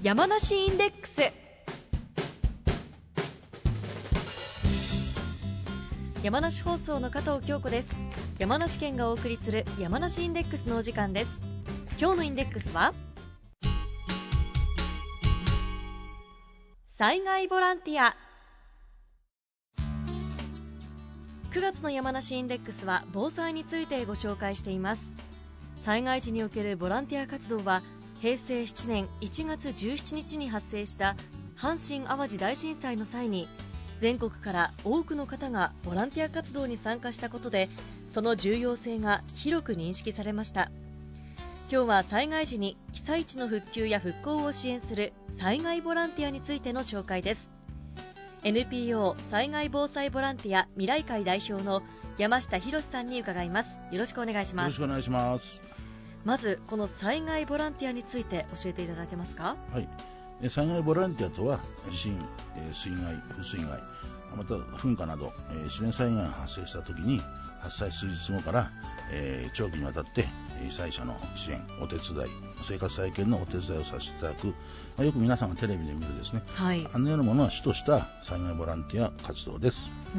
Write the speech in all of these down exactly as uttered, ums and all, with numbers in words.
山梨インデックス。山梨放送の加藤京子です。山梨県がお送りする山梨インデックスのお時間です。今日のインデックスは災害ボランティア。くがつの山梨インデックスは防災についてご紹介しています。災害時におけるボランティア活動はへいせいしちねんいちがつじゅうしちにちに発生した阪神・淡路大震災の際に全国から多くの方がボランティア活動に参加したことで、その重要性が広く認識されました。今日は災害時に被災地の復旧や復興を支援する災害ボランティアについての紹介です。 エヌピーオー 災害防災ボランティア未来会代表の山下博さんに伺います。よろしくお願いします。 よろしくお願いします。 まずこの災害ボランティアについて教えていただけますか？ はい、災害ボランティアとは地震、水害、風水害、また噴火など自然災害が発生したときに発災数日後から、えー、長期にわたって被災者の支援、お手伝い、生活再建のお手伝いをさせていただく、まあ、よく皆さんがテレビで見るですね、はい、あのようなものは主とした災害ボランティア活動です。 うん、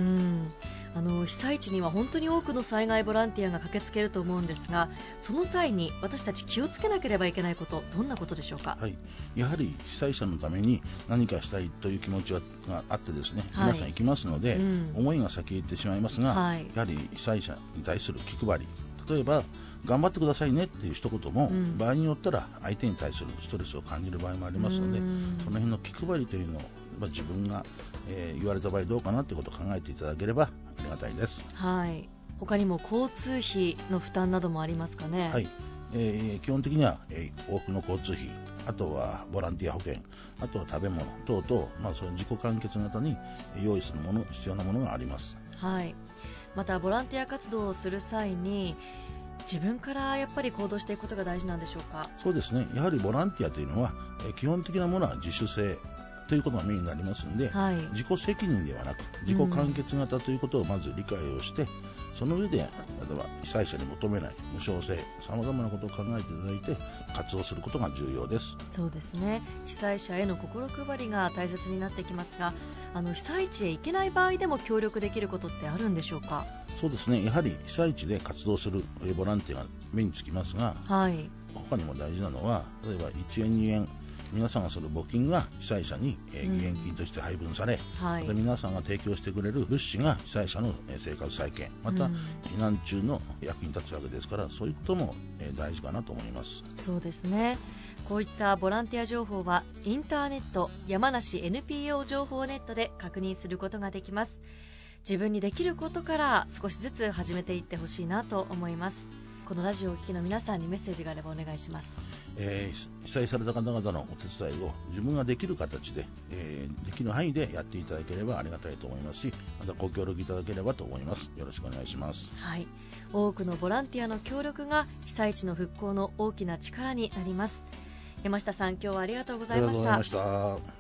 あの被災地には本当に多くの災害ボランティアが駆けつけると思うんですが、その際に私たち気をつけなければいけないこと、どんなことでしょうか？ はい、やはり被災者のために何かしたいという気持ちがあってですね、はい、皆さん行きますので、うん、思いが先へ行ってしまいますが、はい、やはり被災者に対する気配り、例えば頑張ってくださいねっていう一言も、うん、場合によったら相手に対するストレスを感じる場合もありますので、その辺の気配りというのを自分が、えー、言われた場合どうかなということを考えていただければありがたいです。 はい、他にも交通費の負担などもありますかね？ はい、えー、基本的には、えー、往復の交通費、あとはボランティア保険、あとは食べ物等々、まあ、その自己完結型に用意するもの、必要なものがあります。 はい、またボランティア活動をする際に自分からやっぱり行動していくことが大事なんでしょうか？ そうですね、やはりボランティアというのは、えー、基本的なものは自主性ということがメインになりますので、はい、自己責任ではなく自己完結型ということをまず理解をして、うん、その上で例えば被災者に求めない無償性、さまざまなことを考えていただいて活動することが重要です。 そうですね、被災者への心配りが大切になってきますが、あの被災地へ行けない場合でも協力できることってあるんでしょうか？ そうですね、やはり被災地で活動するボランティアが目につきますが、はい、他にも大事なのは、例えばいちえんにえん皆さんがする募金が被災者に義援金として配分され、うん、はい、また皆さんが提供してくれる物資が被災者の生活再建、また避難中の役に立つわけですから、そういうことも大事かなと思います。 そうですね、こういったボランティア情報はインターネット山梨 エヌピーオー 情報ネットで確認することができます。自分にできることから少しずつ始めていってほしいなと思います。このラジオをお聞きの皆さんにメッセージがあればお願いします。 えー、被災された方々のお手伝いを自分ができる形で、えー、できる範囲でやっていただければありがたいと思いますし、またご協力いただければと思います。よろしくお願いします。 はい、多くのボランティアの協力が被災地の復興の大きな力になります。山下さん、今日はありがとうございました。 ありがとうございました。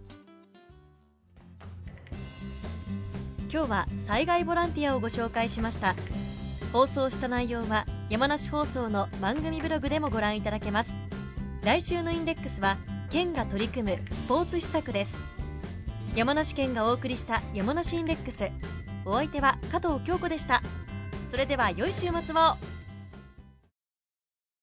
今日は災害ボランティアをご紹介しました。放送した内容は山梨放送の番組ブログでもご覧いただけます。来週のインデックスは県が取り組むスポーツ施策です。山梨県がお送りした山梨インデックス、お相手は加藤京子でした。それでは良い週末を。